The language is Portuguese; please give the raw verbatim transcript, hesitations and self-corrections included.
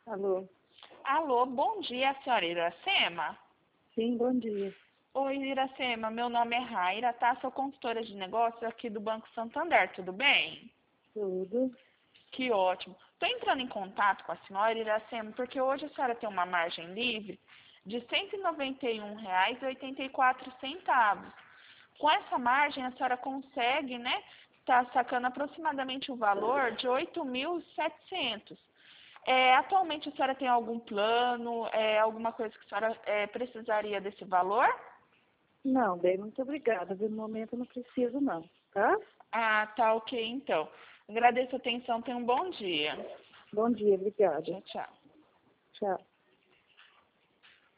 Alô? Alô, bom dia, senhora Iracema? Sim, bom dia. Oi, Iracema, meu nome é Raira, tá? Sou consultora de negócios aqui do Banco Santander, tudo bem? Tudo? Que ótimo. Estou entrando em contato com a senhora Iracema porque hoje a senhora tem uma margem livre de cento e noventa e um reais e oitenta e quatro centavos. Com essa margem, a senhora consegue, né, tá sacando aproximadamente o valor de oito mil e setecentos. É, atualmente a senhora tem algum plano, é, alguma coisa que a senhora é, precisaria desse valor? Não, bem, muito obrigada. De momento eu não preciso não, tá? Ah, tá ok então. Agradeço a atenção, tenha um bom dia. Bom dia, obrigada. Tchau, tchau. Tchau.